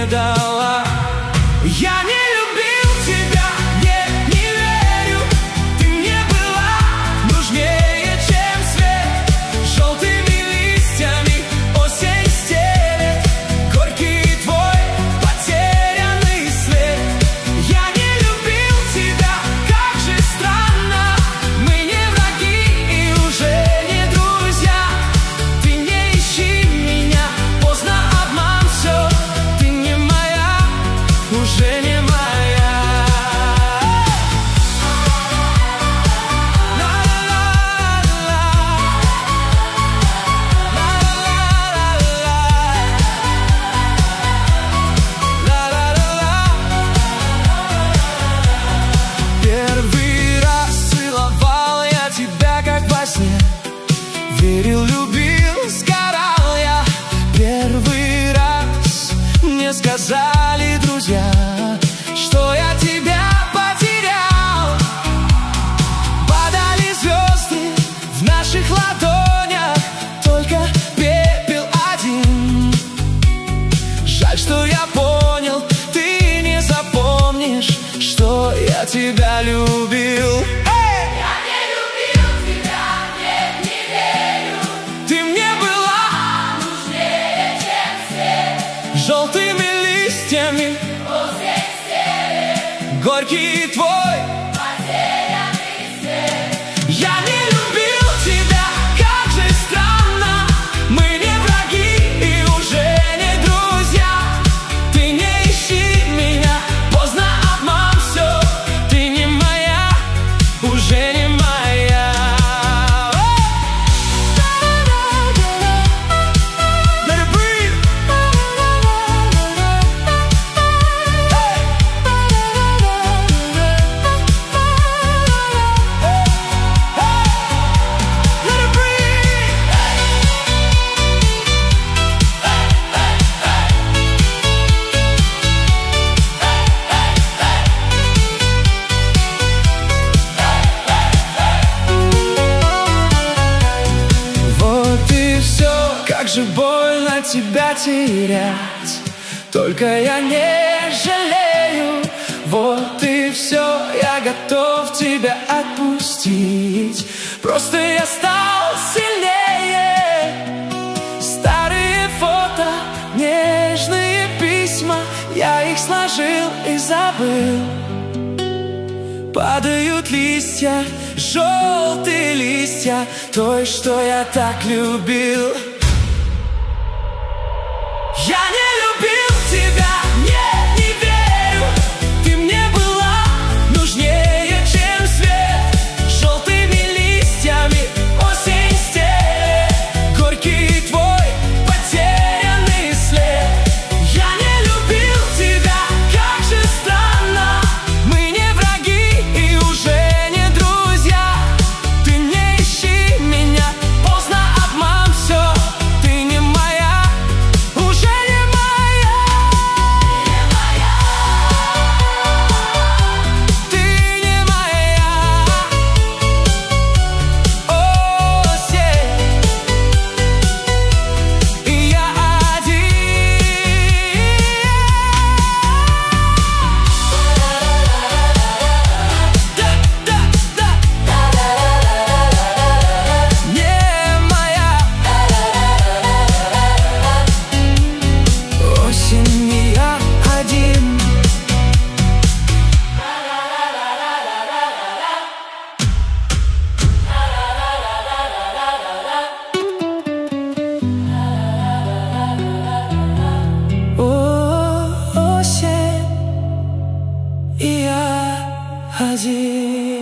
не дала. Я не любил тебя, не верю. Ты мне была нужнее, чем свет. Желтыми листьями осень стелет горький твой потерянный след. Я не любил тебя, как же странно. Мы не враги и уже не друзья. Ты не ищи меня, поздно, обман все. Ты не моя, уже не моя. Первый раз целовал я тебя, как во сне. Верил, любил, сгорал я. Первый раз мне сказали друзья, что я тебя потерял. Падали звезды в наших ладонях, только пепел один. Жаль, что я понял, ты не запомнишь, что я тебя любил. Я не любил тебя, нет, не верю. Ты мне была Нужнее, чем свет. желтыми листьями Осень стелет горький твой. потерянный след. Я не любил тебя, как же странно. Мы не враги и уже не друзья. Ты не ищи меня, поздно, обман все. Ты не моя, уже не моя. Let it breathe. Let it breathe. Вот и все, как же больно тебя терять. Только я не жалею. Вот и все, я готов тебя отпустить. Просто я стал сильнее. Старые фото, нежные письма, я их сложил и забыл. Падают листья, желтые листья той, что я так любил. Я не любил тебя, не верю. Ты мне была нужнее, чем свет. Желтыми листьями осень стелет горький твой потерянный след. Я не любил тебя, как же странно. Мы не враги и уже не друзья. Ты не ищи меня, поздно, обман все. Ты не моя, уже не моя. Ты не моя. Осень, и я один. Да, не моя. Осень, и я один. Осень, и я один.